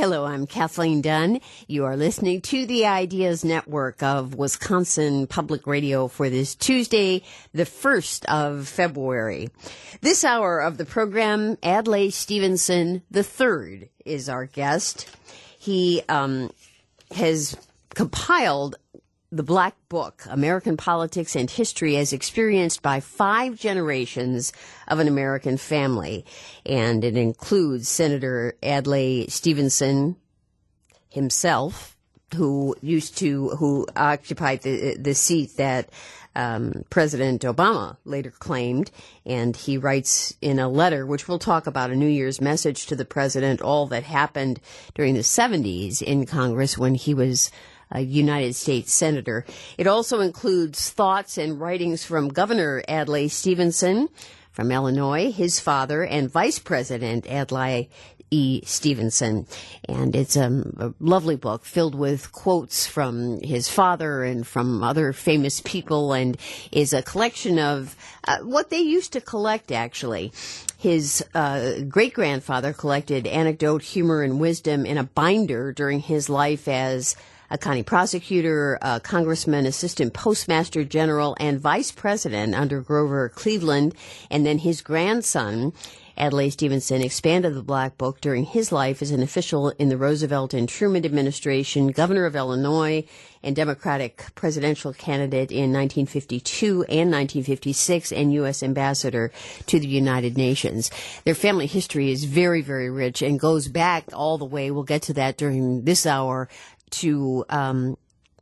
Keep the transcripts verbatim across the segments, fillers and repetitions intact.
Hello, I'm Kathleen Dunn. You are listening to the Ideas Network of Wisconsin Public Radio for this Tuesday, the first of February. This hour of the program, Adlai Stevenson the third is our guest. He um, has compiled the Black Book, American Politics and History as Experienced by Five Generations of an American Family. And it includes Senator Adlai Stevenson himself, who used to, who occupied the, the seat that um, President Obama later claimed. And he writes in a letter, which we'll talk about, a New Year's message to the president, all that happened during the seventies in Congress when he was a United States Senator. It also includes thoughts and writings from Governor Adlai Stevenson from Illinois, his father, and Vice President Adlai E. Stevenson. And it's um, a lovely book filled with quotes from his father and from other famous people, and is a collection of uh, what they used to collect, actually. His uh, great-grandfather collected anecdote, humor, and wisdom in a binder during his life as a county prosecutor, a congressman, assistant postmaster general, and vice president under Grover Cleveland. And then his grandson, Adlai Stevenson, expanded the Black Book during his life as an official in the Roosevelt and Truman administration, governor of Illinois, and Democratic presidential candidate in nineteen fifty-two and nineteen fifty-six, and U S ambassador to the United Nations. Their family history is very, very rich and goes back all the way, we'll get to that during this hour, to um,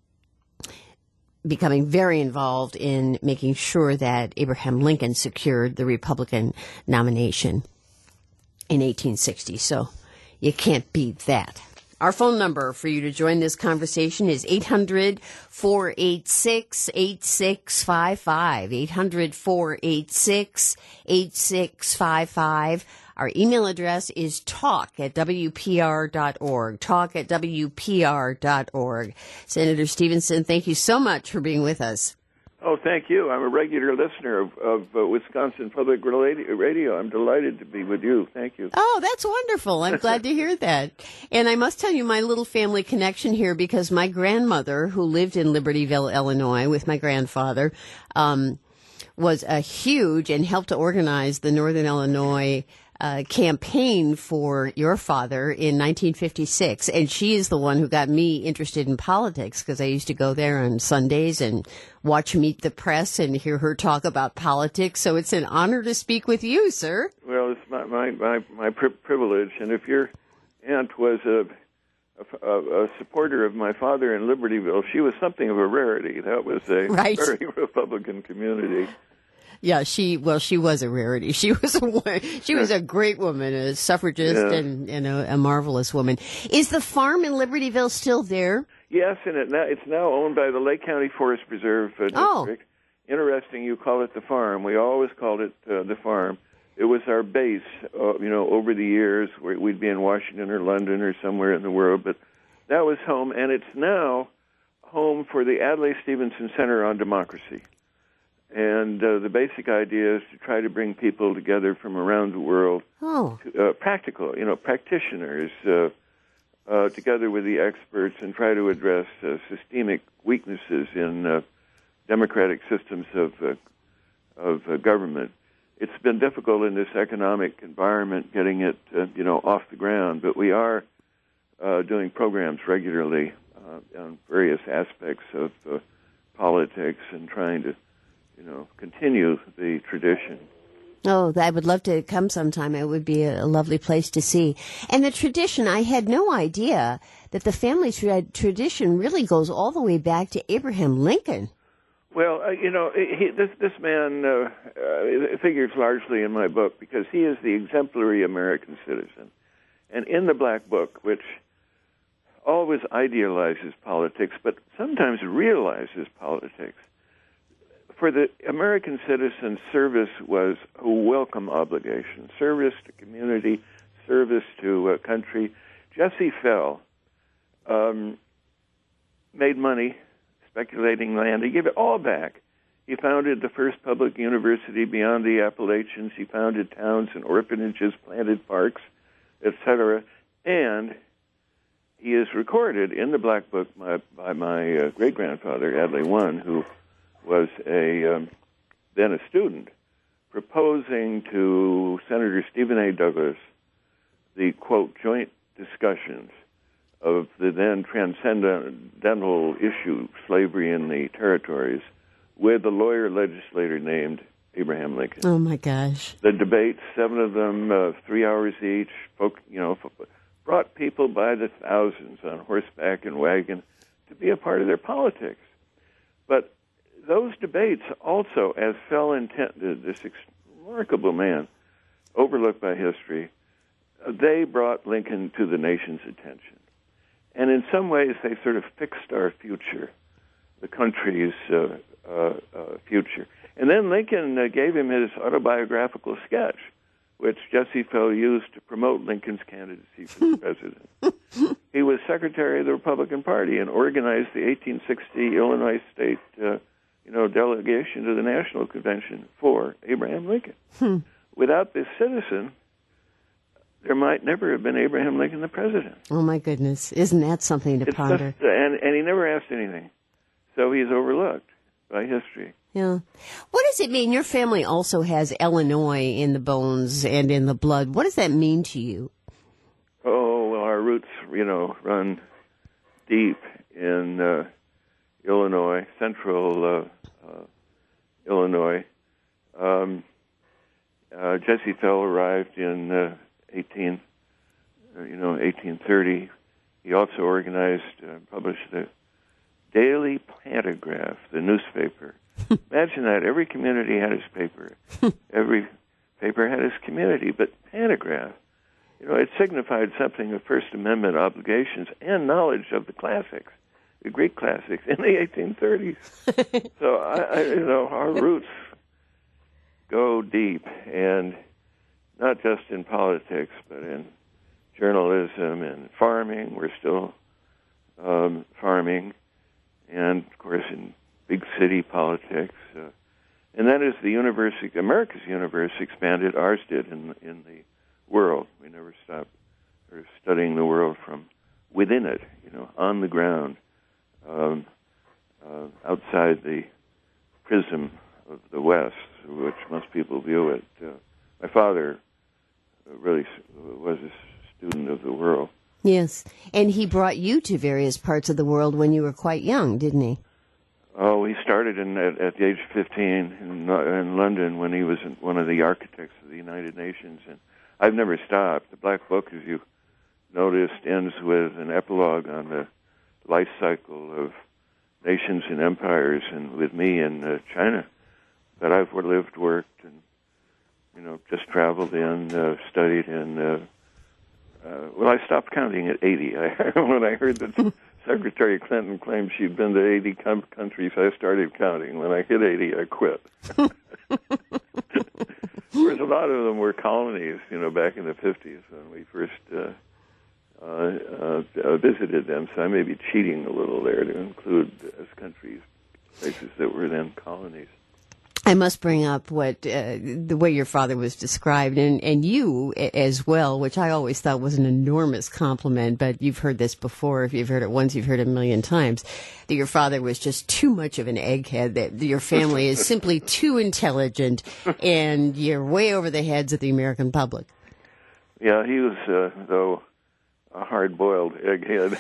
becoming very involved in making sure that Abraham Lincoln secured the Republican nomination in eighteen sixty. So you can't beat that. Our phone number for you to join this conversation is eight hundred, four eight six, eight six five five, eight hundred, four eight six, eight six five five. Our email address is talk at W P R dot org, talk at W P R dot org. Senator Stevenson, thank you so much for being with us. Oh, thank you. I'm a regular listener of, of uh, Wisconsin Public Radio. I'm delighted to be with you. Thank you. Oh, that's wonderful. I'm glad to hear that. And I must tell you my little family connection here, because my grandmother, who lived in Libertyville, Illinois, with my grandfather, um, was a huge and helped to organize the Northern Illinois Uh, campaign for your father in nineteen fifty-six, and she is the one who got me interested in politics, because I used to go there on Sundays and watch Meet the Press and hear her talk about politics. So it's an honor to speak with you, sir. Well, it's my my my, my pri- privilege, and if your aunt was a, a a supporter of my father in Libertyville, she was something of a rarity. That was a right. very Republican community. Yeah, she, well, she was a rarity. She was a, she was a great woman, a suffragist, yeah. and, and a, a marvelous woman. Is the farm in Libertyville still there? Yes, and it now, it's now owned by the Lake County Forest Preserve uh, District. Oh. Interesting, you call it the farm. We always called it uh, the farm. It was our base, uh, you know, over the years, where we'd be in Washington or London or somewhere in the world, but that was home, and it's now home for the Adlai Stevenson Center on Democracy. And uh, the basic idea is to try to bring people together from around the world, oh. to, uh, practical, you know, practitioners, uh, uh, together with the experts, and try to address uh, systemic weaknesses in uh, democratic systems of uh, of uh, government. It's been difficult in this economic environment getting it, uh, you know, off the ground, but we are uh, doing programs regularly uh, on various aspects of uh, politics and trying to, you know, continue the tradition. Oh, I would love to come sometime. It would be a lovely place to see. And the tradition, I had no idea that the family tra- tradition really goes all the way back to Abraham Lincoln. Well, uh, you know, he, this this man uh, uh, figures largely in my book because he is the exemplary American citizen. And in the Black Book, which always idealizes politics, but sometimes realizes politics, for the American citizen, service was a welcome obligation. Service to community, service to uh, country. Jesse Fell um, made money speculating land. He gave it all back. He founded the first public university beyond the Appalachians. He founded towns and orphanages, planted parks, et cetera. And he is recorded in the Black Book by, by my uh, great-grandfather, Adlai One, who was a um, then a student, proposing to Senator Stephen A. Douglas the, quote, joint discussions of the then transcendental issue, slavery in the territories, with a lawyer legislator named Abraham Lincoln. Oh, my gosh. The debates, seven of them, uh, three hours each, folk, you know, brought people by the thousands on horseback and wagon to be a part of their politics. But those debates also, as fell intended, this remarkable man, overlooked by history, they brought Lincoln to the nation's attention. And in some ways, they sort of fixed our future, the country's uh, uh, uh, future. And then Lincoln uh, gave him his autobiographical sketch, which Jesse Fell used to promote Lincoln's candidacy for the president. He was secretary of the Republican Party and organized the eighteen sixty Illinois State, uh, you know, delegation to the National Convention for Abraham Lincoln. Hmm. Without this citizen, there might never have been Abraham Lincoln the president. Oh, my goodness. Isn't that something to It's ponder? Just, and, and he never asked anything. So he's overlooked by history. Yeah. What does it mean? Your family also has Illinois in the bones and in the blood. What does that mean to you? Oh, well, our roots, you know, run deep in uh, Illinois, central uh, uh, Illinois. Um, uh, Jesse Fell arrived in uh, eighteen, uh, you know, eighteen thirty. He also organized, uh, published the Daily Pantagraph, the newspaper. Imagine that. Every community had its paper. Every paper had its community, but Pantagraph, you know, it signified something of First Amendment obligations and knowledge of the classics, the Greek classics, in the eighteen thirties. So, I, I, you know, our roots go deep, and not just in politics, but in journalism and farming. We're still um, farming, and, of course, in big city politics. Uh, and that is the university, America's universe expanded, ours did in, in the world. We never stopped sort of studying the world from within it, you know, on the ground, um, uh, outside the prism of the West, which most people view it. Uh, my father really was a student of the world. Yes. And he brought you to various parts of the world when you were quite young, didn't he? Oh, he started in, at, at the age of fifteen in, in London when he was one of the architects of the United Nations. And I've never stopped. The Black Book, as you noticed, ends with an epilogue on the life cycle of nations and empires, and with me in uh, China. But I've lived, worked, and, you know, just traveled in, uh, studied in. Uh, uh, well, I stopped counting at eighty. I, when I heard that Secretary Clinton claimed she'd been to eighty com- countries, I started counting. When I hit eighty, I quit. Whereas a lot of them were colonies, you know, back in the fifties when we first uh, uh, uh, visited them. So I may be cheating a little there to include as countries places that were then colonies. I must bring up what uh, the way your father was described, and, and you as well, which I always thought was an enormous compliment, but you've heard this before. If you've heard it once, you've heard it a million times, that your father was just too much of an egghead, that your family is simply too intelligent, and you're way over the heads of the American public. Yeah, he was, uh, though, a hard-boiled egghead.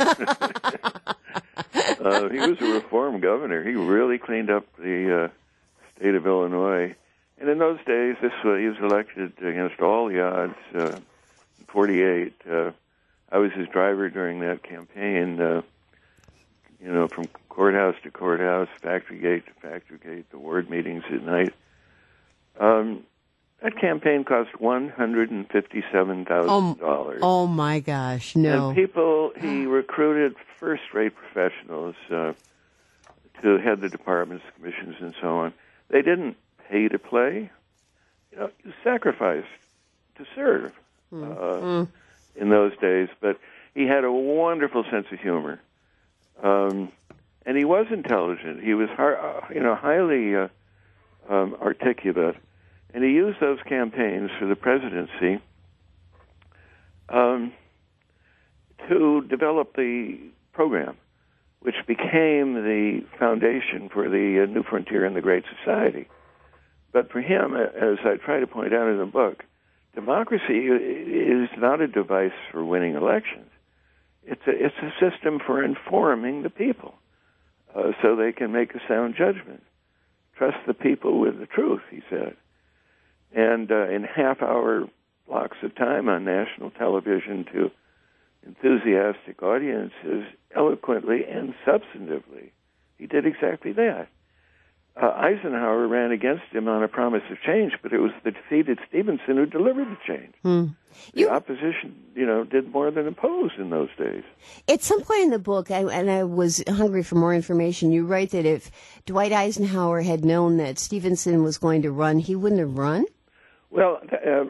uh, he was a reform governor. He really cleaned up the... Uh, state of Illinois. And in those days, this uh, he was elected against all the odds. Uh, in forty-eight, uh, I was his driver during that campaign, uh, you know, from courthouse to courthouse, factory gate to factory gate, the ward meetings at night. Um, that campaign cost one hundred fifty-seven thousand dollars. Oh, oh, my gosh, no. And people, he recruited first-rate professionals uh, to head the departments, commissions, and so on. They didn't pay to play. You know, you sacrificed to serve uh, mm. in those days. But he had a wonderful sense of humor, um, and he was intelligent. He was, uh, you know, highly uh, um, articulate, and he used those campaigns for the presidency um, to develop the program, which became the foundation for the uh, New Frontier and the Great Society. But for him, as I try to point out in the book, democracy is not a device for winning elections. It's a, it's a system for informing the people uh, so they can make a sound judgment. Trust the people with the truth, he said. And uh, in half-hour blocks of time on national television to enthusiastic audiences, eloquently and substantively, he did exactly that. Uh, Eisenhower ran against him on a promise of change, but it was the defeated Stevenson who delivered the change. Hmm. The you, opposition, you know, did more than oppose in those days. At some point in the book, I, and I was hungry for more information, you write that if Dwight Eisenhower had known that Stevenson was going to run, he wouldn't have run? Well, uh,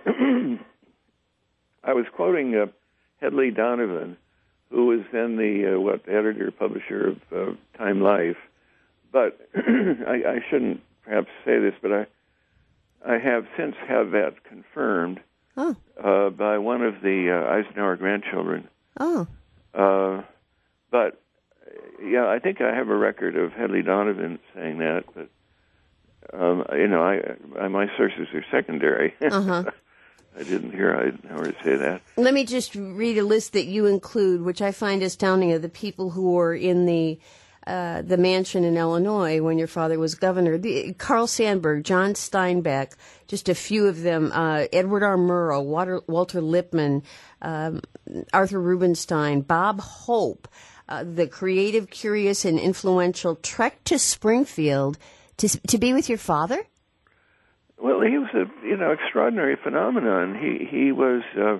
I was quoting uh, Hedley Donovan, who was then the, uh, what, editor, publisher of uh, Time Life. But I, I shouldn't perhaps say this, but I I have since had that confirmed oh. uh, by one of the uh, Eisenhower grandchildren. Oh. Uh, but, yeah, I think I have a record of Hedley Donovan saying that, but, um, you know, I, I my sources are secondary. Uh-huh. I didn't hear Eisenhower say that. Let me just read a list that you include, which I find astounding, of the people who were in the Uh, the mansion in Illinois when your father was governor. The, Carl Sandburg, John Steinbeck, just a few of them, uh, Edward R. Murrow, Walter, Walter Lippmann, um, Arthur Rubinstein, Bob Hope, uh, the creative, curious, and influential trek to Springfield to to be with your father? Well, he was a you know extraordinary phenomenon. He he was uh,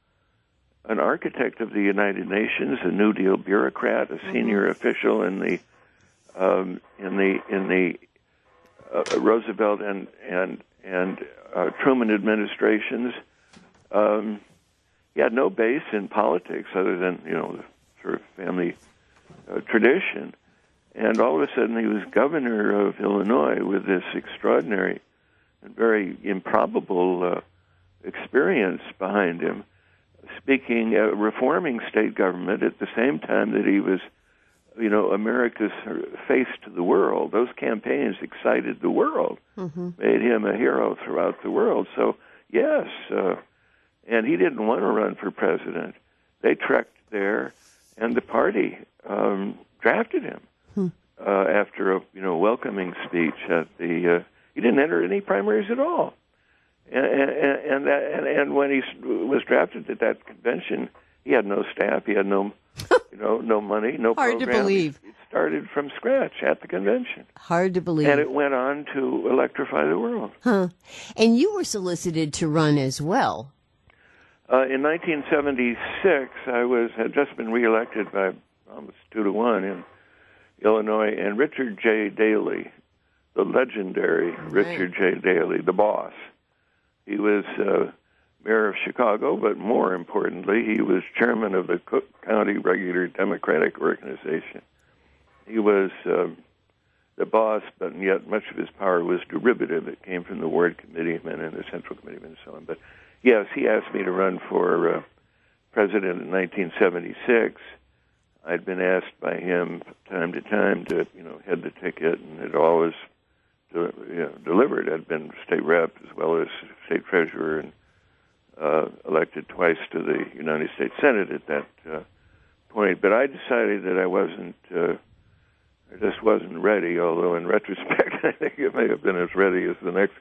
an architect of the United Nations, a New Deal bureaucrat, a senior mm-hmm. official in the um, in the in the uh, Roosevelt and and and uh, Truman administrations. Um, he had no base in politics other than you know the sort of family uh, tradition, and all of a sudden he was governor of Illinois with this extraordinary and very improbable uh, experience behind him, speaking, uh, reforming state government at the same time that he was, you know, America's face to the world. Those campaigns excited the world, mm-hmm. made him a hero throughout the world. So, yes, uh, and he didn't want to run for president. They trekked there, and the party um, drafted him hmm. uh, after a, you know, welcoming speech at the, uh, he didn't enter any primaries at all. And and and, that, and and when he was drafted at that convention, he had no staff, he had no, you know, no money, no Hard program. to believe. It started from scratch at the convention. Hard to believe. And it went on to electrify the world. Huh. And you were solicited to run as well. Uh, in nineteen seventy-six, I was had just been reelected by almost two to one in Illinois, and Richard J. Daley, the legendary right. Richard J. Daley, the boss. He was uh, mayor of Chicago, but more importantly, he was chairman of the Cook County Regular Democratic Organization. He was uh, the boss, but yet much of his power was derivative. It came from the ward committeemen and the central committeemen and so on. But yes, he asked me to run for uh, president in nineteen seventy-six. I'd been asked by him time to time to, you know, head the ticket, and it always To, you know, delivered. I'd been state rep as well as state treasurer, and uh, elected twice to the United States Senate at that uh, point. But I decided that I wasn't, uh, I just wasn't ready. Although in retrospect, I think it may have been as ready as the next,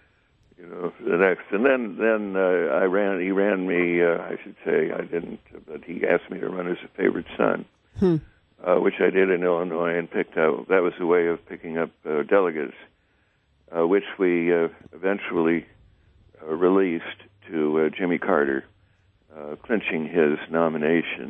you know, the next. And then, then uh, I ran. He ran me. Uh, I should say I didn't, but he asked me to run as a favorite son. Hmm. Uh, which I did in Illinois and picked up. That was a way of picking up uh, delegates. Uh, which we uh, eventually uh, released to uh, Jimmy Carter, uh, clinching his nomination.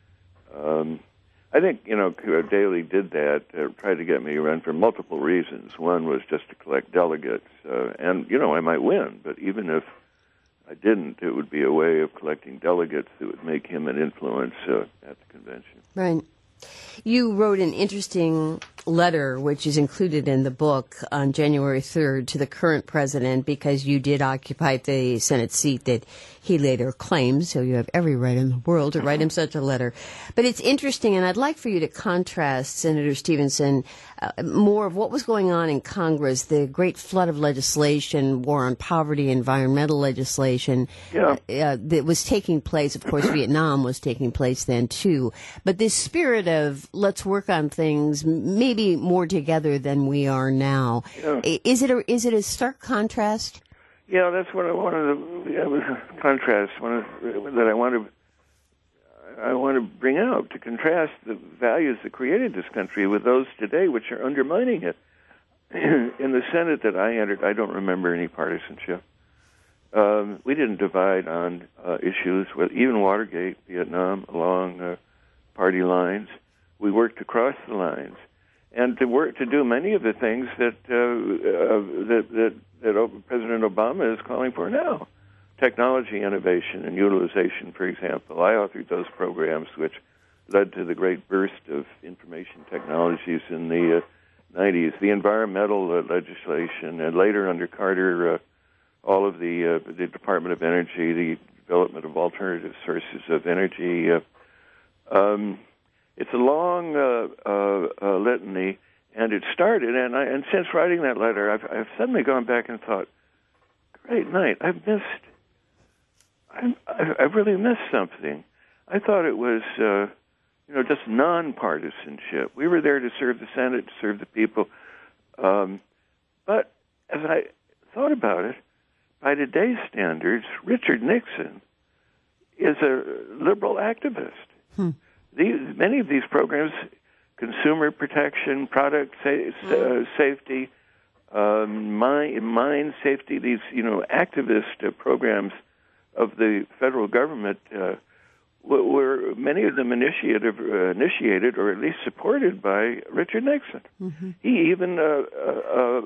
Um, I think, you know, Daley did that, uh, tried to get me to run for multiple reasons. One was just to collect delegates, uh, and, you know, I might win, but even if I didn't, it would be a way of collecting delegates that would make him an influence uh, at the convention. Right. You wrote an interesting letter, which is included in the book, on January third to the current president, because you did occupy the Senate seat that he later claims, so you have every right in the world to write him such a letter. But it's interesting, and I'd like for you to contrast, Senator Stevenson, uh, more of what was going on in Congress, the great flood of legislation, war on poverty, environmental legislation yeah. uh, uh, that was taking place. Of course, Vietnam was taking place then, too. But this spirit of let's work on things maybe more together than we are now, yeah. is it a, is it a stark contrast? Yeah, that's what I wanted to yeah, contrast. One of, that I want to I want to bring out to contrast the values that created this country with those today, which are undermining it. In the Senate that I entered, I don't remember any partisanship. Um, we didn't divide on uh, issues with even Watergate, Vietnam, along uh, party lines. We worked across the lines, and to work to do many of the things that uh, uh, that, that that President Obama is calling for now. Technology innovation and utilization, for example. I authored those programs which led to the great burst of information technologies in the uh, nineties. The environmental uh, legislation, and later under Carter, uh, all of the uh, the Department of Energy, the development of alternative sources of energy. Uh, um, it's a long uh, uh, uh, litany. And it started, and I, and since writing that letter, I've, I've suddenly gone back and thought, great night, I've missed, I, I, I've really missed something. I thought it was, uh, you know, just nonpartisanship. We were there to serve the Senate, to serve the people. Um, but as I thought about it, by today's standards, Richard Nixon is a liberal activist. Hmm. These, many of these programs, consumer protection, product sa- uh, safety, um, mine, mine safety, these, you know, activist uh, programs of the federal government uh, were, many of them initiated, uh, initiated or at least supported by Richard Nixon. Mm-hmm. He even uh, uh,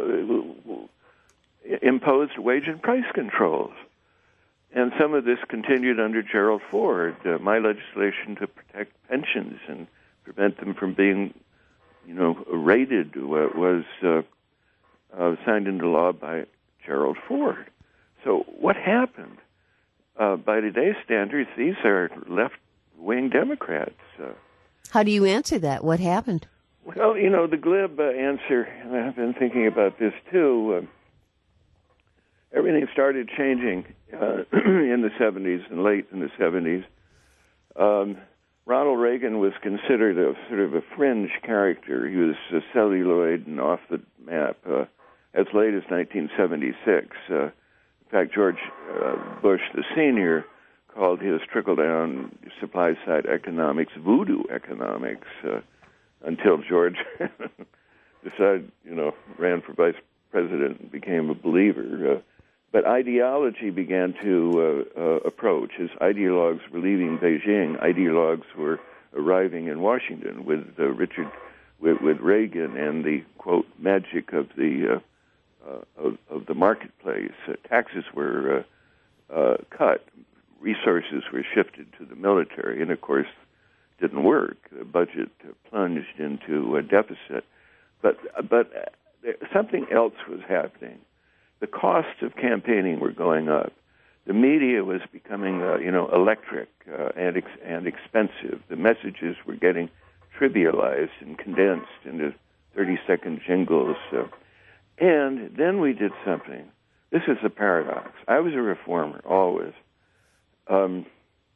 uh, imposed wage and price controls. And some of this continued under Gerald Ford, uh, my legislation to protect pensions and prevent them from being, you know, raided was uh, uh, signed into law by Gerald Ford. So what happened? Uh, by today's standards, these are left-wing Democrats. Uh, How do you answer that? What happened? Well, you know, the glib uh, answer, and I've been thinking about this too, uh, everything started changing uh, in the seventies and late in the seventies. Um, Ronald Reagan was considered a sort of a fringe character. He was uh, celluloid and off the map uh, as late as nineteen seventy-six. Uh, in fact, George uh, Bush, the senior, called his trickle-down supply-side economics voodoo economics uh, until George decided, you know, ran for vice president and became a believer. Uh, But ideology began to uh, uh, approach. As ideologues were leaving Beijing, ideologues were arriving in Washington with uh, Richard, with, with Reagan, and the quote magic of the uh, uh, of, of the marketplace. Uh, taxes were uh, uh, cut, resources were shifted to the military, and of course, didn't work. The budget plunged into a deficit. But but uh, something else was happening. The costs of campaigning were going up. The media was becoming, uh, you know, electric uh, and ex- and expensive. The messages were getting trivialized and condensed into thirty-second jingles. Uh, and then we did something. This is a paradox. I was a reformer, always. Um,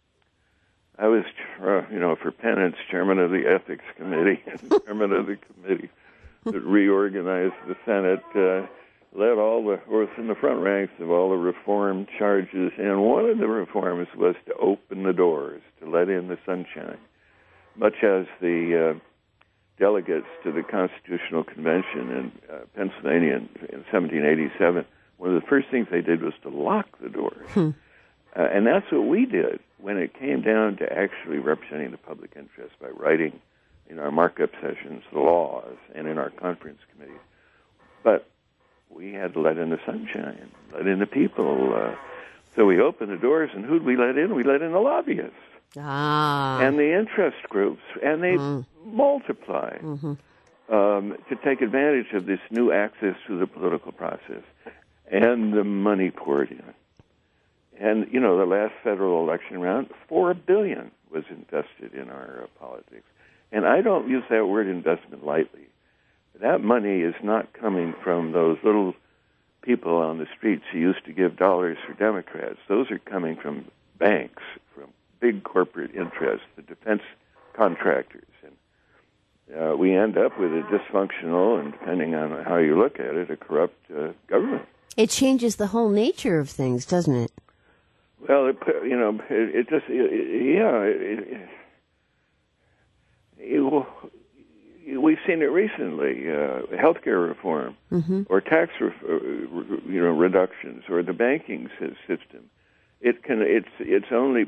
I was, uh, you know, for penance, chairman of the Ethics Committee and chairman of the committee that reorganized the Senate. Uh, led all the, was in the front ranks of all the reform charges, and one of the reforms was to open the doors, to let in the sunshine, much as the uh, delegates to the Constitutional Convention in uh, Pennsylvania in, in seventeen eighty-seven, one of the first things they did was to lock the doors. Hmm. Uh, and that's what we did when it came down to actually representing the public interest by writing in our markup sessions the laws and in our conference committees. But we had to let in the sunshine, let in the people. Uh, so we opened the doors, and who'd we let in? We let in the lobbyists ah. and the interest groups, and they mm. multiplied mm-hmm. um, to take advantage of this new access to the political process. And the money poured in. And, you know, the last federal election round, four billion dollars was invested in our uh, politics. And I don't use that word investment lightly. That money is not coming from those little people on the streets who used to give dollars for Democrats. Those are coming from banks, from big corporate interests, the defense contractors. And uh, we end up with a dysfunctional, and depending on how you look at it, a corrupt uh, government. It changes the whole nature of things, doesn't it? Well, it, you know, it, it just, it, yeah, it, it, it, we've seen it recently, uh, healthcare reform, mm-hmm. or tax, ref, you know, reductions, or the banking system. It can, it's, it's only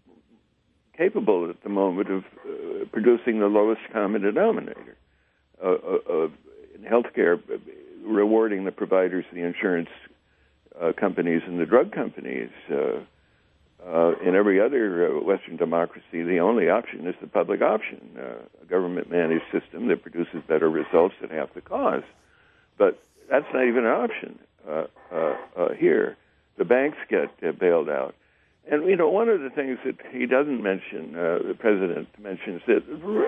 capable at the moment of uh, producing the lowest common denominator. Uh, uh, in healthcare, rewarding the providers, the insurance uh, companies, and the drug companies. Uh, Uh, in every other uh, Western democracy, the only option is the public option, uh, a government-managed system that produces better results at half the cost. But that's not even an option uh, uh, uh, here. The banks get uh, bailed out. And, you know, one of the things that he doesn't mention, uh, the president mentions that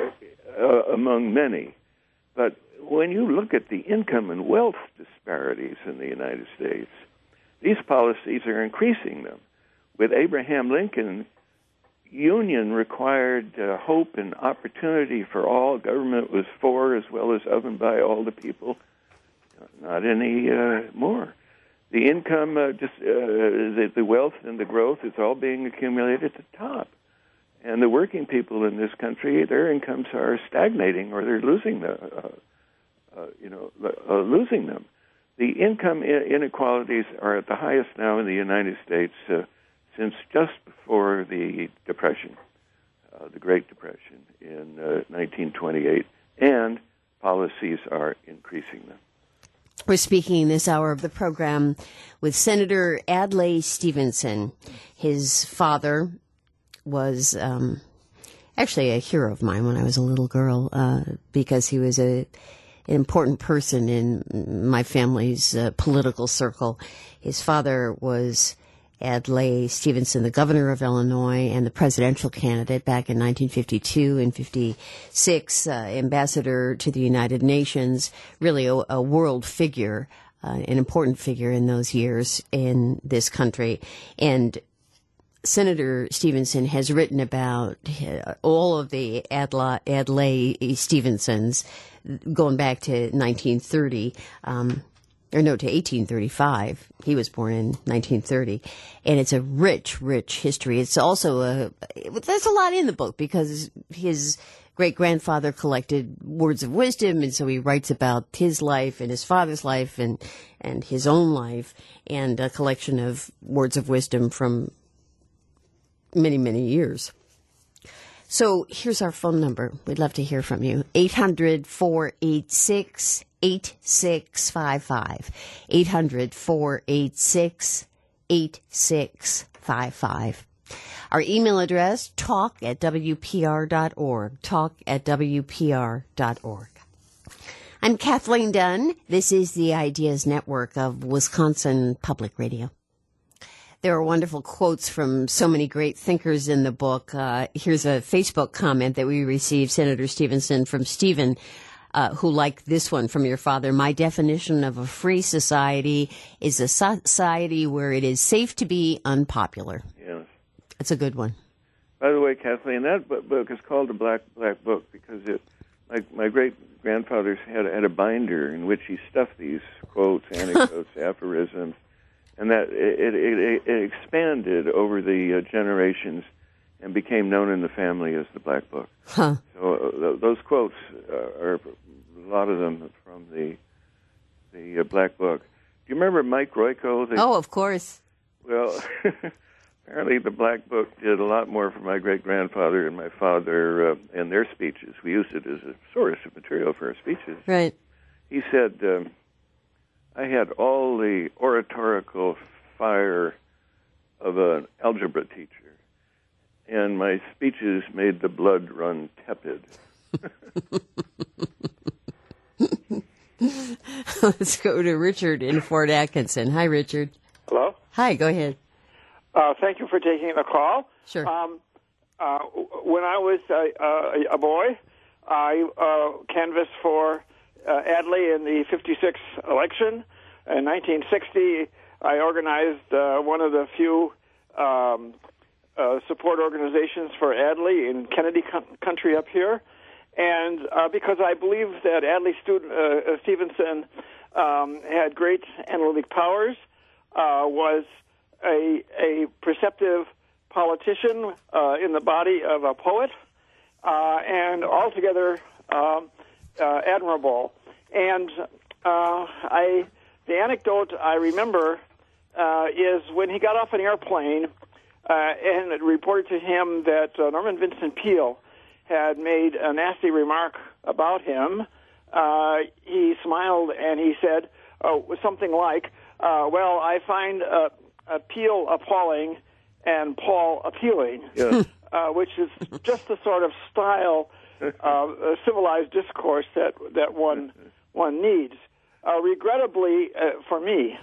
uh, among many, but when you look at the income and wealth disparities in the United States, these policies are increasing them. With Abraham Lincoln, union required uh, hope and opportunity for all. Government was for as well as of and by all the people. Not any uh, more. The income, uh, just uh, the, the wealth and the growth is all being accumulated at the top. And the working people in this country, their incomes are stagnating, or they're losing the, uh, uh, you know, uh, losing them. The income inequalities are at the highest now in the United States uh, since just before the Depression, uh, the Great Depression in uh, nineteen twenty-eight, and policies are increasing them. We're speaking this hour of the program with Senator Adlai Stevenson. His father was um, actually a hero of mine when I was a little girl uh, because he was a an important person in my family's uh, political circle. His father was Adlai Stevenson, the governor of Illinois and the presidential candidate back in nineteen fifty-two and fifty-six, uh, ambassador to the United Nations, really a, a world figure, uh, an important figure in those years in this country. And Senator Stevenson has written about all of the Adlai, Adlai Stevensons going back to nineteen thirty. Um, or no, to eighteen thirty-five. He was born in nineteen thirty. And it's a rich, rich history. It's also a, there's a lot in the book because his great-grandfather collected words of wisdom, and so he writes about his life and his father's life and, and his own life, and a collection of words of wisdom from many, many years. So here's our phone number. We'd love to hear from you. eight hundred, four eight six, eight six five five. eight hundred, four eight six, eight six five five. Our email address, talk at W P R dot org. Talk at W P R dot org. I'm Kathleen Dunn. This is the Ideas Network of Wisconsin Public Radio. There are wonderful quotes from so many great thinkers in the book. Uh, here's a Facebook comment that we received, Senator Stevenson, from Stephen, uh, who liked this one from your father. My definition of a free society is a society where it is safe to be unpopular. Yes. That's a good one. By the way, Kathleen, that book is called the Black Black Book because it, my, my great-grandfather had, had a binder in which he stuffed these quotes, anecdotes, aphorisms, and that it, it, it expanded over the uh, generations and became known in the family as the Black Book. Huh. So uh, those quotes uh, are a lot of them from the the uh, Black Book. Do you remember Mike Royko? The, oh, of course. Well, apparently the Black Book did a lot more for my great-grandfather and my father uh, and their speeches. We used it as a source of material for our speeches. Right. He said, um, I had all the oratorical fire of an algebra teacher, and my speeches made the blood run tepid. Let's go to Richard in Fort Atkinson. Hi, Richard. Hello? Hi, go ahead. Uh, taking the call. Sure. Um, uh, when I was a, a, a boy, I uh, canvassed for uh, Adley in the fifty-six election. In nineteen sixty, I organized uh, one of the few um, uh, support organizations for Adley in Kennedy co- country up here. And uh, because I believe that Adley student, uh, Stevenson um, had great analytic powers, uh, was a, a perceptive politician uh, in the body of a poet, uh, and altogether um, uh, admirable. And uh, I, the anecdote I remember uh, is when he got off an airplane, uh, and it reported to him that uh, Norman Vincent Peale had made a nasty remark about him. Uh, he smiled and he said, "Oh, something like, uh, well, I find uh, uh, Peale appalling and Paul appealing," Yeah. uh, which is just the sort of style of uh, civilized discourse that that one one needs. Uh, regrettably, uh, for me,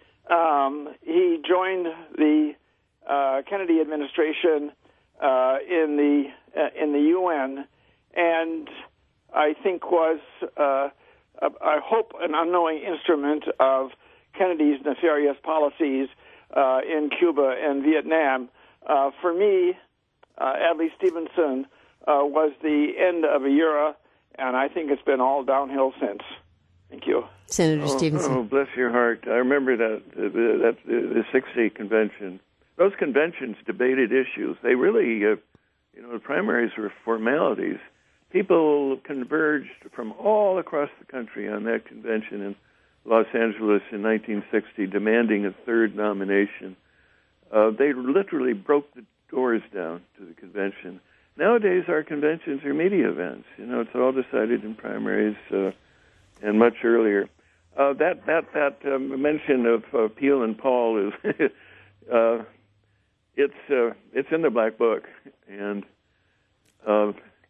um, he joined the uh, Kennedy administration uh, in the uh, in the U N, and I think was, uh, a, I hope, an unknowing instrument of Kennedy's nefarious policies uh, in Cuba and Vietnam. Uh, for me, uh, Adlai Stevenson uh, was the end of a era, and I think it's been all downhill since. Thank you. Senator oh, Stevenson. Oh, bless your heart. I remember that, uh, that the, the sixty convention. Those conventions debated issues. They really, uh, you know, the primaries were formalities. People converged from all across the country on that convention in Los Angeles in nineteen sixty, demanding a third nomination. Uh, they literally broke the doors down to the convention. Nowadays, our conventions are media events. You know, it's all decided in primaries uh, and much earlier. Uh, that that that um, mention of uh, Peale and Paul is uh, it's uh, it's in the Black Book, and uh,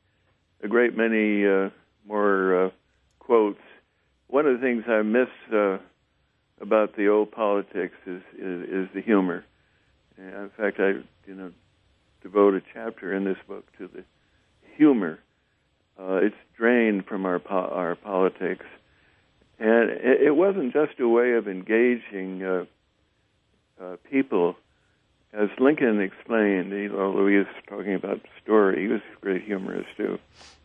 a great many uh, more uh, quotes. One of the things I miss uh, about the old politics is, is is the humor. And in fact, I you know devote a chapter in this book to the humor. Uh, it's drained from our po- our politics, and it, it wasn't just a way of engaging uh, uh, people. As Lincoln explained, he, although he was talking about story, he was a great humorist too.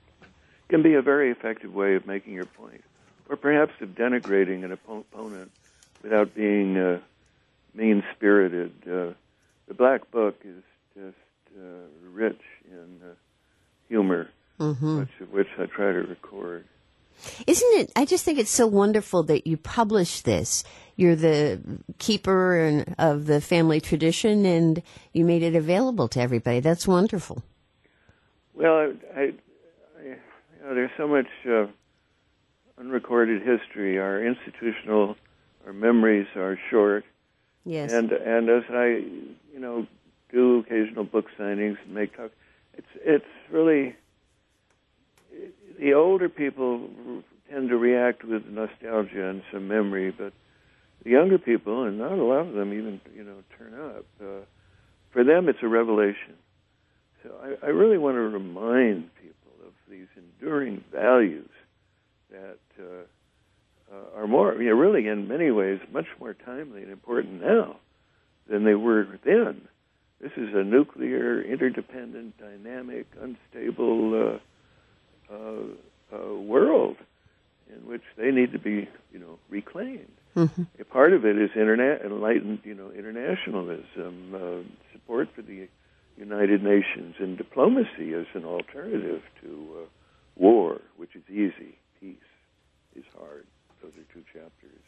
It can be a very effective way of making your point, or perhaps of denigrating an opponent without being uh, mean-spirited. Uh, the Black Book is just uh, rich in uh, humor, Mm-hmm. much of which I try to record. Isn't it? I just think it's so wonderful that you publish this. You're the keeper and, of the family tradition, and you made it available to everybody. That's wonderful. Well, I, I, I you know, there's so much uh, unrecorded history. Our institutional, our memories are short. Yes. And and as I, you know, do occasional book signings and make talk, it's it's really. The older people tend to react with nostalgia and some memory, but the younger people, and not a lot of them even, you know, turn up. Uh, for them, it's a revelation. So I, I really want to remind people of these enduring values that uh, uh, are more, you know, really in many ways much more timely and important now than they were then. This is a nuclear, interdependent, dynamic, unstable uh, Uh, uh, world in which they need to be, you know, reclaimed. Mm-hmm. A part of it is interna- enlightened, you know, internationalism, uh, support for the United Nations, and diplomacy as an alternative to uh, war, which is easy. Peace is hard. Those are two chapters.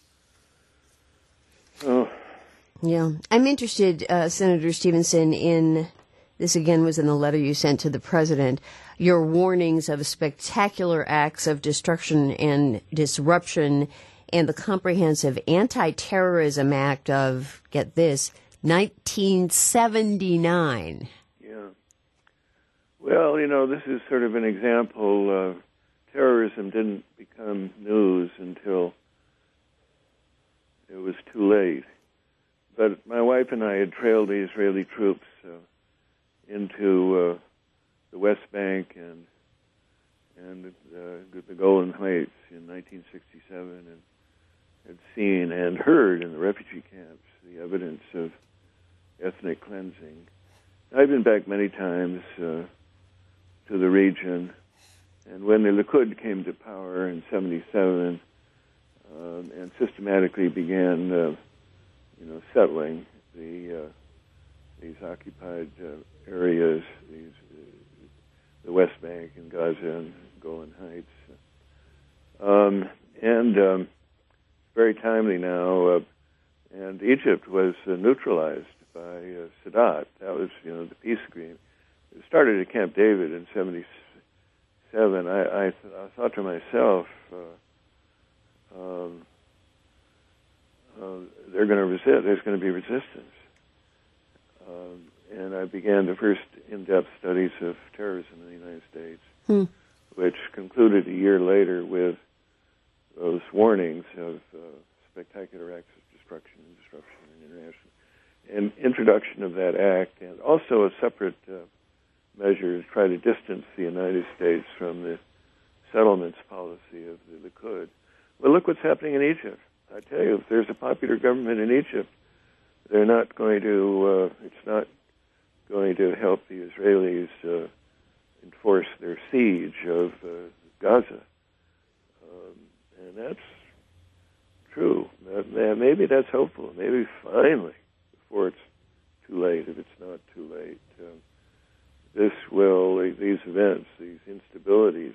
Uh, oh. Yeah. I'm interested, uh, Senator Stevenson, in... This, again, was in the letter you sent to the president. Your warnings of spectacular acts of destruction and disruption and the Comprehensive Anti-Terrorism Act of, get this, nineteen seventy-nine. Yeah. Well, you know, this is sort of an example. Uh, terrorism didn't become news until it was too late. but my wife and I had trailed the Israeli troops uh, into uh, the West Bank and and uh, the Golan Heights in nineteen sixty-seven, and had seen and heard in the refugee camps the evidence of ethnic cleansing. I've been back many times uh, to the region, and when the Likud came to power in seventy-seven um, and systematically began, uh, you know, settling the uh, these occupied uh, areas, these uh, the West Bank and Gaza and Golan Heights, um, and um, very timely now. Uh, and Egypt was uh, neutralized by uh, Sadat. That was, you know, the peace agreement. It started at Camp David in seventy-seven. I, I, th- I thought to myself, uh, um, uh, they're going to resist. There's going to be resistance. Um, and I began the first in-depth studies of terrorism in the United States, hmm. which concluded a year later with those warnings of uh, spectacular acts of destruction and disruption in international, and introduction of that act, and also a separate uh, measure to try to distance the United States from the settlements policy of the Likud. Well, look what's happening in Egypt. I tell you, if there's a popular government in Egypt, they're not going to, uh, it's not going to help the Israelis uh, enforce their siege of uh, Gaza. Um, and that's true. That, maybe that's hopeful. Maybe finally, before it's too late, if it's not too late, um, this will, these events, these instabilities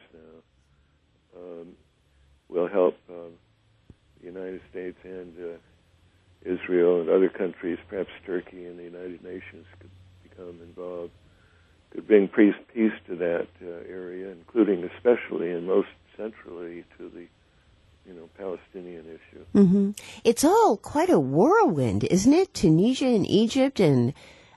now, um, will help um, the United States and uh, Israel and other countries, perhaps Turkey and the United Nations could become involved, could bring peace, peace to that uh, area, including especially and most centrally to the, you know, Palestinian issue. Mm-hmm. It's all quite a whirlwind, isn't it? Tunisia and Egypt and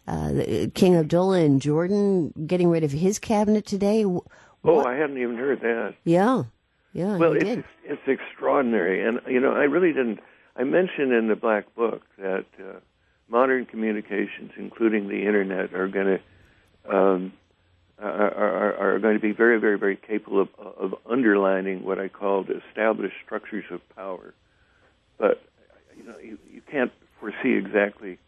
uh, King Abdullah in Jordan getting rid of his cabinet today. What? Oh, I hadn't even heard that. Yeah, yeah. Well, it's it's extraordinary, and you know, I really didn't. I mentioned in the Black Book that uh, modern communications, including the internet, are going to um, are, are, are going to be very, very, very capable of, of underlining what I called established structures of power. But you know, you, you can't foresee exactly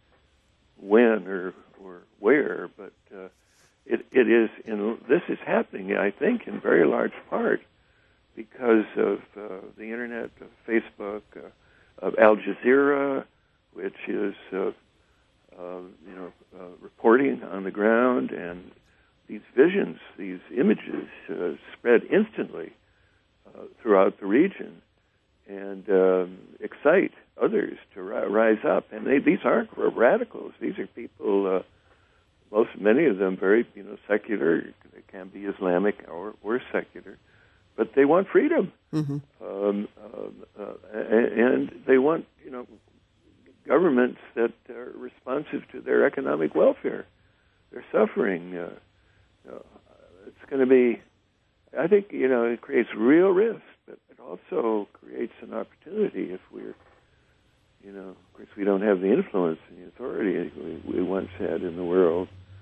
when or or where. But uh, it it is in this is happening, I think, in very large part because of uh, the internet, of Facebook. Uh, of Al Jazeera, which is, uh, uh, you know, uh, reporting on the ground, and these visions, these images uh, spread instantly uh, throughout the region and um, excite others to ri- rise up. And they, these aren't radicals. These are people, uh, most, many of them very, you know, secular. They can be Islamic or, or secular. But they want freedom, mm-hmm. um, uh, uh, and they want, you know, governments that are responsive to their economic welfare. They're suffering. Uh, uh, it's going to be, I think, you know, it creates real risk, but it also creates an opportunity if we're, you know, of course, we don't have the influence and the authority we, we once had in the world,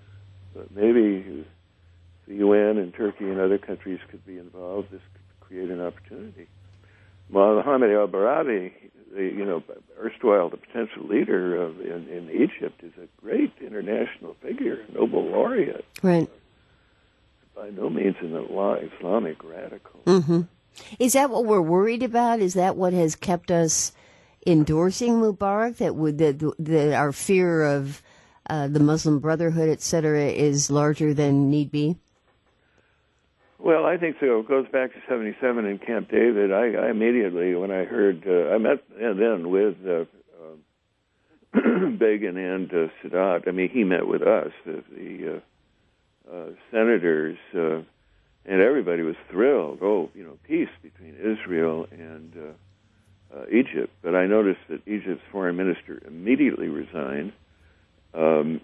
but maybe the U N and Turkey and other countries could be involved. This could create an opportunity. Mohammed al-Barabi, you know, erstwhile the potential leader of, in, in Egypt, is a great international figure, a Nobel laureate. Right. Uh, by no means an Islamic radical. Mm-hmm. Is that what we're worried about? Is that what has kept us endorsing Mubarak? That would that, that our fear of uh, the Muslim Brotherhood, et cetera, is larger than need be? Well, I think so. It goes back to seventy-seven in Camp David. I, I immediately, when I heard, uh, I met and then with uh, uh, Begin and uh, Sadat. I mean, he met with us, the, the uh, uh, senators, uh, and everybody was thrilled. Oh, you know, peace between Israel and uh, uh, Egypt. But I noticed that Egypt's foreign minister immediately resigned. Um,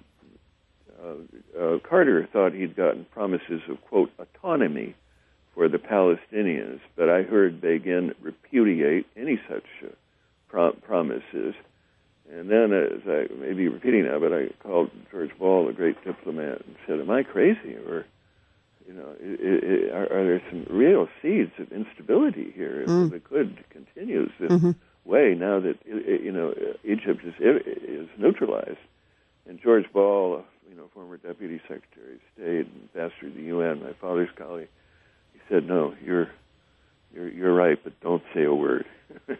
Uh, uh, Carter thought he'd gotten promises of, quote, autonomy for the Palestinians, but I heard Begin repudiate any such uh, pro- promises. And then, as I may be repeating now, but I called George Ball, a great diplomat, and said, am I crazy? Or, you know, it, it, are, are there some real seeds of instability here mm. if the Quds continues this mm-hmm. way now that, you know, Egypt is, is neutralized? And George Ball, you know, former Deputy Secretary of State and ambassador to the U N, my father's colleague, he said, no, you're you're, you're right, but don't say a word. uh,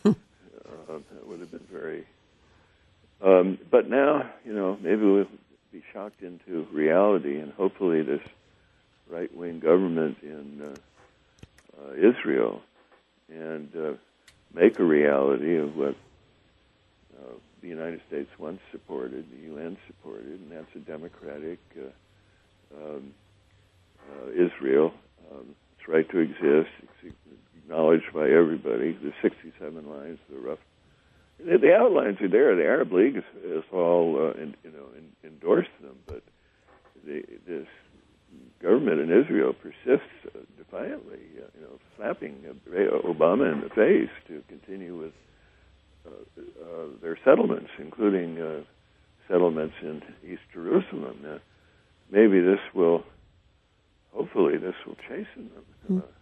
that would have been very... Um, but now, you know, maybe we'll be shocked into reality, and hopefully this right-wing government in uh, uh, Israel and uh, make a reality of what uh, the United States once supported, the U N supported, and that's a democratic uh, um, uh, Israel. Um, its right to exist, it's acknowledged by everybody. The sixty-seven lines, the rough The outlines are there. The Arab League has, has all, uh, in, you know, in, endorsed them, but the, this government in Israel persists uh, defiantly, uh, you know, slapping uh, Obama in the face to continue with uh, uh, their settlements, including uh, settlements in East Jerusalem. Uh, maybe this will, hopefully, this will chasten them. Mm-hmm. Uh,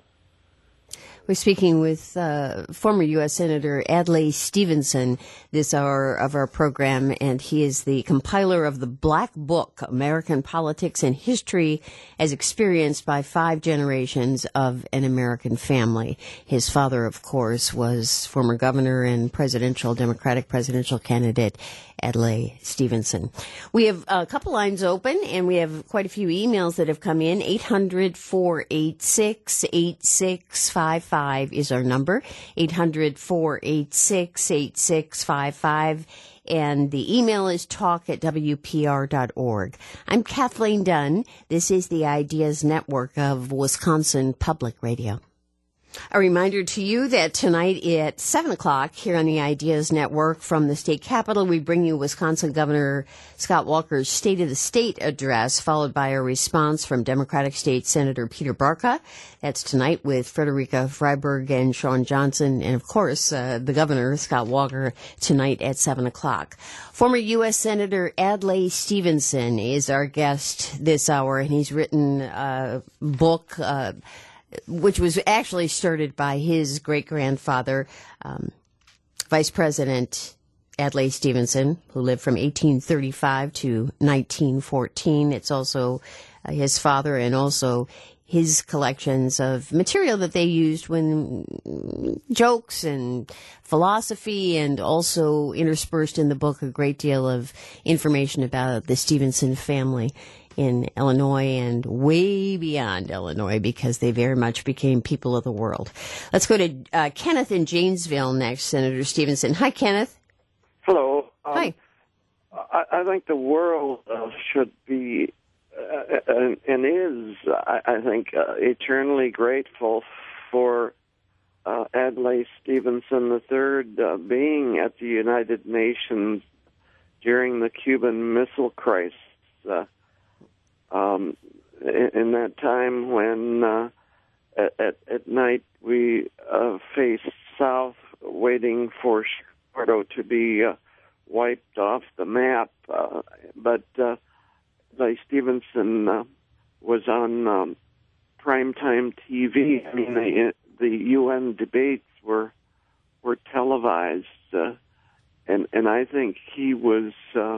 We're speaking with uh, former U S Senator Adlai Stevenson this hour of our program, and he is the compiler of the Black Book, American Politics and History as Experienced by Five Generations of an American Family. His father, of course, was former governor and presidential, Democratic presidential candidate Adlai Stevenson. We have a couple lines open, and we have quite a few emails that have come in. eight hundred, four eight six, eight six five five is our number. eight hundred, four eight six, eight six five five. And the email is talk at W P R dot org. I'm Kathleen Dunn. This is the Ideas Network of Wisconsin Public Radio. A reminder to you that tonight at seven o'clock here on the Ideas Network from the state capitol, we bring you Wisconsin Governor Scott Walker's State of the State address, followed by a response from Democratic State Senator Peter Barca. That's tonight with Frederica Freiberg and Sean Johnson, and of course, uh, the Governor, Scott Walker, tonight at seven o'clock. Former U S Senator Adlai Stevenson is our guest this hour, and he's written a book, uh, which was actually started by his great-grandfather, um, Vice President Adlai Stevenson, who lived from eighteen thirty-five to nineteen fourteen. It's also uh, his father and also his collections of material that they used when jokes and philosophy, and also interspersed in the book a great deal of information about the Stevenson family in Illinois and way beyond Illinois, because they very much became people of the world. Let's go to uh, Kenneth in Janesville next, Senator Stevenson. Hi, Kenneth. Hello. Um, Hi. I, I think the world uh, should be uh, and, and is, I, I think, uh, eternally grateful for uh, Adlai Stevenson the third uh, being at the United Nations during the Cuban Missile Crisis. Uh, Um, in, in that time when uh, at, at, at night we uh, faced south, waiting for Chicago to be uh, wiped off the map. Uh, but uh, Adlai Stevenson uh, was on um, primetime T V. I mean, the, the U N debates were were televised, uh, and and I think he was. Uh,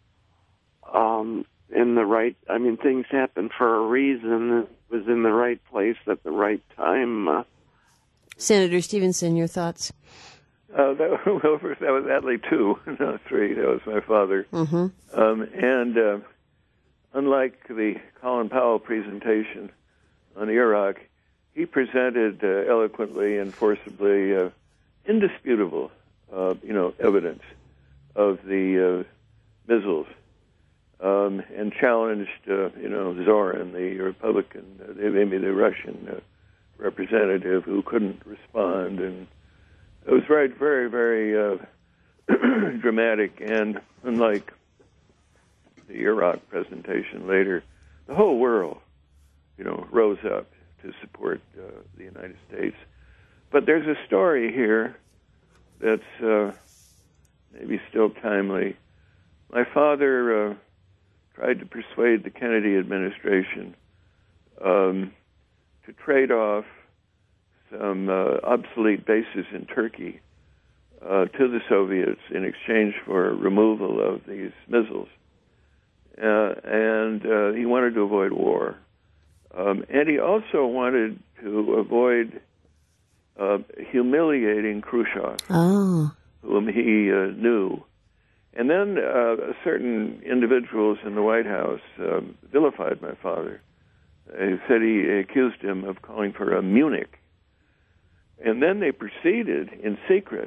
um, In the right, I mean, things happen for a reason. It was in the right place at the right time. Uh, Senator Stevenson, your thoughts? Uh, that, well, first, that was Adlai two, no, three. That was my father. Mm-hmm. Um, and uh, unlike the Colin Powell presentation on Iraq, he presented uh, eloquently and forcibly uh, indisputable, uh, you know, evidence of the uh, missiles. Um, and challenged, uh, you know, Zorin, the Republican, uh, maybe the Russian uh, representative who couldn't respond. And it was very, very, very uh, dramatic. And unlike the Iraq presentation later, the whole world, you know, rose up to support uh, the United States. But there's a story here that's uh, maybe still timely. My father uh, tried to persuade the Kennedy administration um, to trade off some uh, obsolete bases in Turkey uh, to the Soviets in exchange for removal of these missiles. Uh, and uh, he wanted to avoid war. Um, and he also wanted to avoid uh, humiliating Khrushchev, oh. whom he uh, knew. And then uh, certain individuals in the White House um, vilified my father. They said he accused him of calling for a Munich. And then they proceeded in secret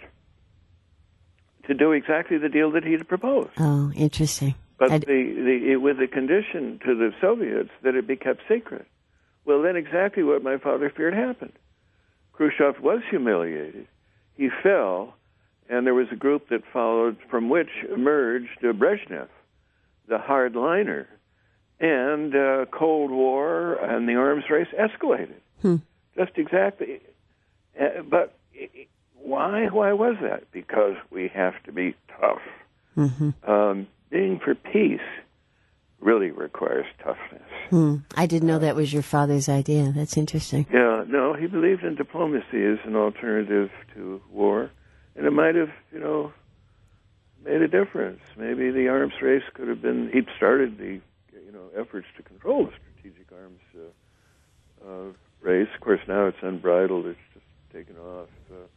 to do exactly the deal that he had proposed. Oh, interesting. But I'd... the, the, it, with the condition to the Soviets that it be kept secret. Well, then exactly what my father feared happened. Khrushchev was humiliated. He fell, and there was a group that followed from which emerged uh, Brezhnev, the hardliner. And uh, Cold War and the arms race escalated. Hmm. Just exactly. Uh, but why? Why was that? Because we have to be tough. Mm-hmm. Um, being for peace really requires toughness. Hmm. I didn't know that was your father's idea. That's interesting. Yeah, no, he believed in diplomacy as an alternative to war, and it might have, you know, made a difference. Maybe the arms race could have been. He'd started the, you know, efforts to control the strategic arms uh, uh, race. Of course, now it's unbridled. It's just taken off. Uh,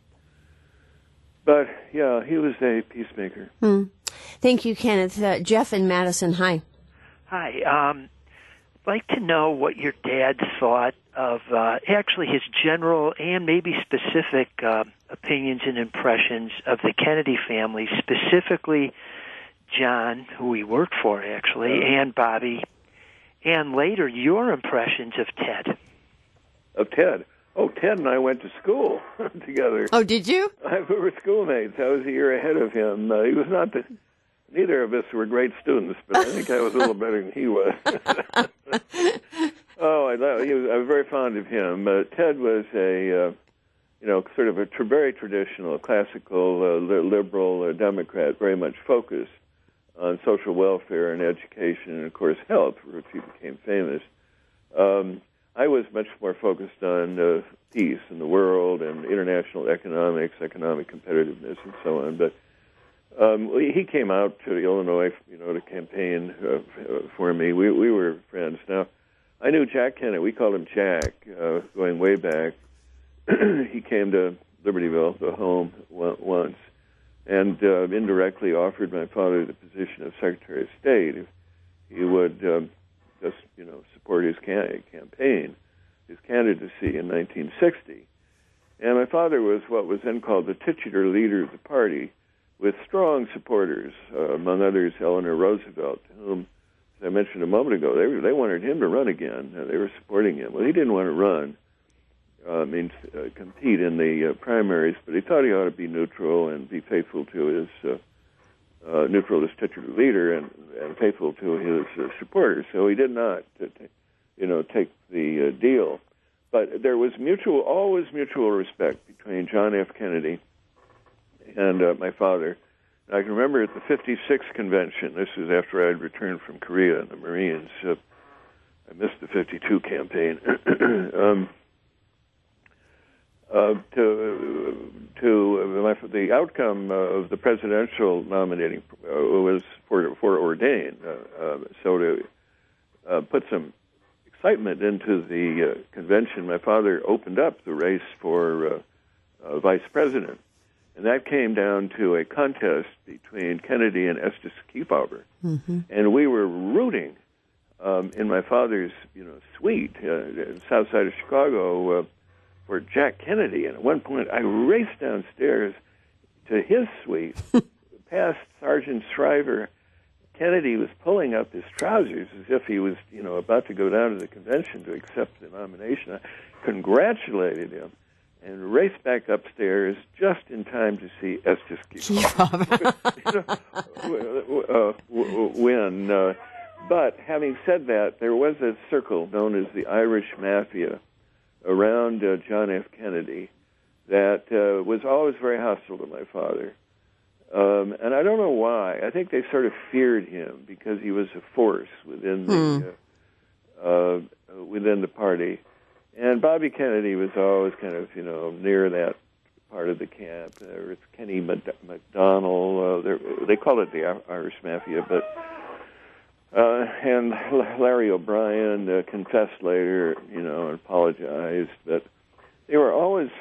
but yeah, he was a peacemaker. Hmm. Thank you, Kenneth. Uh, Jeff in Madison, hi. Hi. Um, I'd like to know what your dad thought of uh, actually his general and maybe specific uh, opinions and impressions of the Kennedy family, specifically John, who he worked for, actually, and Bobby, and later your impressions of Ted. Of Ted? Oh, Ted and I went to school together. Oh, did you? We were schoolmates. I was a year ahead of him. Uh, he was not the... Neither of us were great students, but I think I was a little better than he was. oh, I, love, he was, I was very fond of him. Uh, Ted was a, uh, you know, sort of a tr- very traditional, classical, uh, li- liberal uh, Democrat, very much focused on social welfare and education and, of course, health, for which he became famous. Um, I was much more focused on uh, peace in the world and international economics, economic competitiveness, and so on. But um, he came out to Illinois, you know, to campaign uh, for me. We we were friends. Now, I knew Jack Kennedy. We called him Jack, uh, going way back. He came to Libertyville, the home, once, and uh, indirectly offered my father the position of Secretary of State if he would um, just, you know, support his can- campaign, his candidacy in nineteen sixty. And my father was what was then called the titular leader of the party, with strong supporters, uh, among others Eleanor Roosevelt, whom, as I mentioned a moment ago, they they wanted him to run again. Uh, they were supporting him. Well, he didn't want to run, uh, I mean, uh, compete in the uh, primaries, but he thought he ought to be neutral and be faithful to his, uh, uh, neutral as titular leader and, and faithful to his uh, supporters. So he did not, uh, t- you know, take the uh, deal. But there was mutual, always mutual respect between John F. Kennedy and uh, my father. And I can remember at the fifty-sixth convention, this was after I had returned from Korea and the Marines, uh, I missed the fifty-two campaign, um, uh, to, to uh, my, the outcome uh, of the presidential nominating uh, was for, foreordained. Uh, uh, so to uh, put some excitement into the uh, convention, my father opened up the race for uh, uh, vice president. And that came down to a contest between Kennedy and Estes Kefauver. Mm-hmm. And we were rooting um, in my father's, you know, suite, uh, south side of Chicago, uh, for Jack Kennedy. And at one point, I raced downstairs to his suite, past Sergeant Shriver. Kennedy was pulling up his trousers as if he was, you know, about to go down to the convention to accept the nomination. I congratulated him and raced back upstairs just in time to see Estes Kefauver uh, win. Uh, but having said that, there was a circle known as the Irish Mafia around uh, John F. Kennedy that uh, was always very hostile to my father. Um, and I don't know why. I think they sort of feared him because he was a force within the Hmm. uh, uh, within the party. And Bobby Kennedy was always kind of, you know, near that part of the camp. There was Kenny Mc- McDonald. Uh, they call it the Irish Mafia, but uh, and Larry O'Brien uh, confessed later, you know, and apologized. But they were always,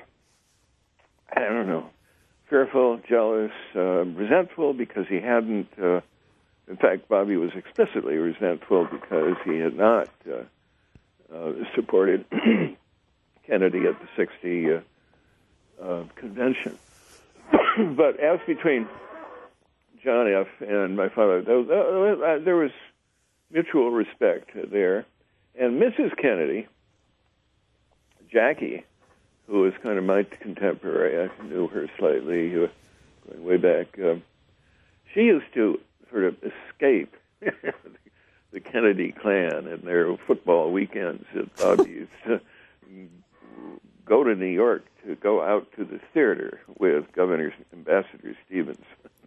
I don't know, fearful, jealous, uh, resentful because he hadn't. Uh, in fact, Bobby was explicitly resentful because he had not uh, uh, supported Kennedy at the sixty uh, uh, convention. But as between John F. and my father, there was, uh, there was mutual respect there. And Missus Kennedy, Jackie, who was kind of my contemporary, I knew her slightly, uh, going way back, uh, she used to sort of escape the Kennedy clan and their football weekends at Bobby used to go to New York to go out to the theater with Governor Ambassador Stevens.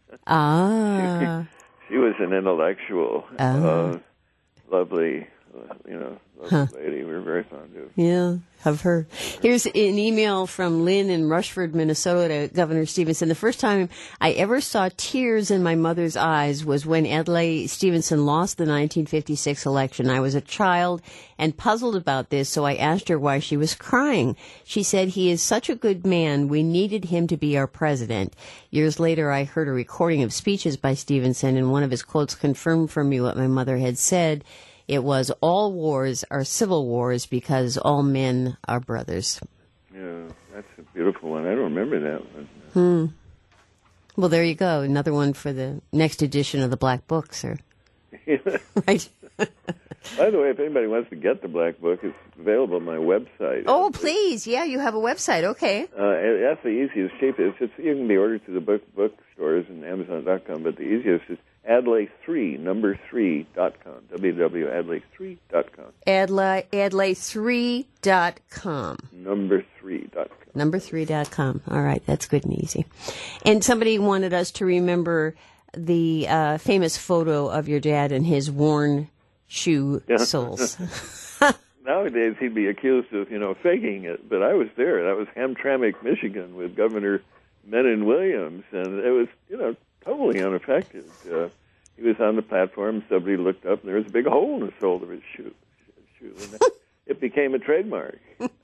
Ah. she, she was an intellectual, Ah. uh, lovely, uh, you know, lovely Huh. lady. We were very fond of. Yeah, of her. Here's an email from Lynn in Rushford, Minnesota, to Governor Stevenson. The first time I ever saw tears in my mother's eyes was when Adlai Stevenson lost the nineteen fifty-six election. I was a child and puzzled about this, so I asked her why she was crying. She said, "He is such a good man. We needed him to be our president." Years later, I heard a recording of speeches by Stevenson, and one of his quotes confirmed for me what my mother had said. It was, "All wars are civil wars because all men are brothers." Yeah, that's a beautiful one. I don't remember that one. Hmm. Well, there you go. Another one for the next edition of the Black Book, sir. Right? By the way, if anybody wants to get the Black Book, it's available on my website. Oh, please. Yeah, you have a website. Okay. Uh, and that's the easiest, cheapest. It's, you can be ordered through the book bookstores and Amazon dot com, but the easiest is Adlai three, number three dot com, w w w dot adlai three dot com. Adlai, adlai three dot com. Number three dot com. Number three dot com. All right, that's good and easy. And somebody wanted us to remember the uh, famous photo of your dad and his worn shoe soles. Nowadays, he'd be accused of, you know, faking it, but I was there. That was Hamtramck, Michigan, with Governor Menon Williams, and it was, you know, totally unaffected. Uh, he was on the platform, somebody looked up, and there was a big hole in the sole of his shoe. shoe and that, it became a trademark.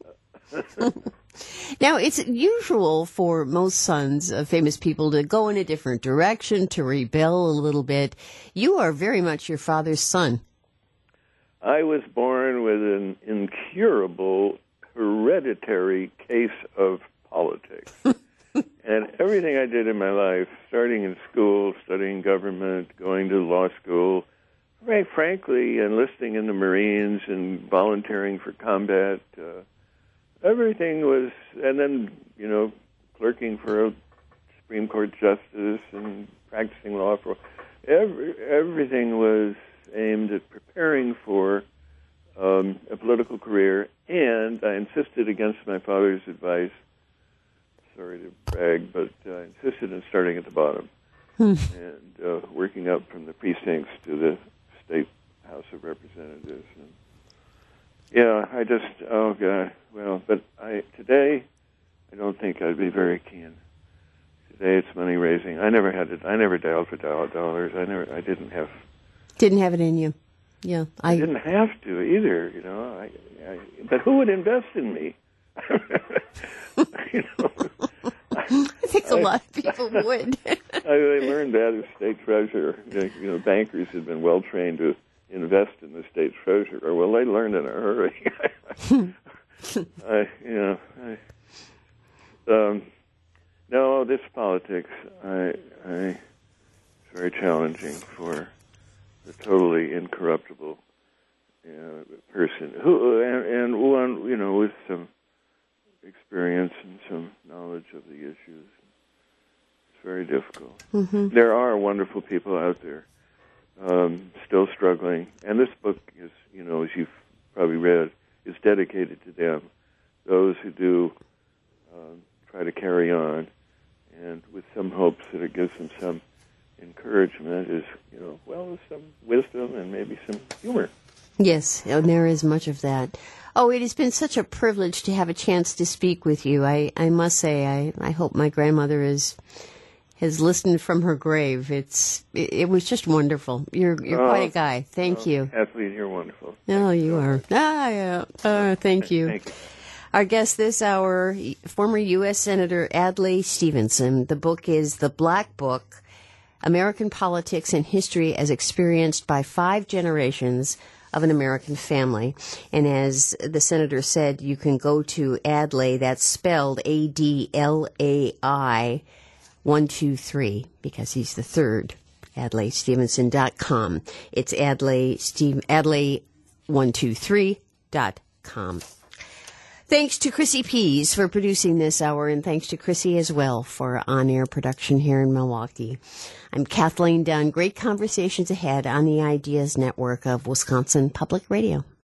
Now, it's usual for most sons of famous people to go in a different direction, to rebel a little bit. You are very much your father's son. I was born with an incurable hereditary case of politics. And everything I did in my life, starting in school, studying government, going to law school, very frankly, enlisting in the Marines and volunteering for combat, uh, everything was, and then, you know, clerking for a Supreme Court justice and practicing law for, every, everything was aimed at preparing for um, a political career, and I insisted against my father's advice, sorry to brag, but I insisted on starting at the bottom and uh, working up from the precincts to the state House of Representatives. And yeah, I just, oh God, well, but I today, I don't think I'd be very keen. Today it's money raising. I never had it. I never dialed for dollars. I never, I didn't have. Didn't have it in you. Yeah, I, I didn't have to either, you know. I, I, but who would invest in me? you know, I think a lot of people would. I, I learned that as state treasurer. You know, bankers had been well trained to invest in the state treasurer. Well, they learned in a hurry. I, you know, I, um, no, this politics, I, I, it's very challenging for a totally incorruptible you know, person who, and, and one, you know, with some experience and some knowledge of the issues. It's very difficult. Mm-hmm. There are wonderful people out there um, still struggling, and this book is, you know, as you've probably read, is dedicated to them, those who do um, try to carry on and with some hopes that it gives them some encouragement, is, you know, well, some wisdom and maybe some humor. Yes, and there is much of that. Oh, it has been such a privilege to have a chance to speak with you. I, I must say, I, I hope my grandmother is has listened from her grave. It's it, it was just wonderful. You're you're oh, quite a guy. Thank oh, you. Kathleen, you're wonderful. Oh, Thank you so are. much. Ah, yeah. Uh, thank you. Thank you. Our guest this hour, former U S Senator Adlai Stevenson. The book is The Black Book, American Politics and History as Experienced by Five Generations of an American Family. And as the senator said, you can go to Adlai, that's spelled A D L A I, one two three, because he's the third, Adlai Stevenson dot com. It's Adlai, Steve, Adlai one two three dot com. Thanks to Chrissy Pease for producing this hour, and thanks to Chrissy as well for on-air production here in Milwaukee. I'm Kathleen Dunn. Great conversations ahead on the Ideas Network of Wisconsin Public Radio.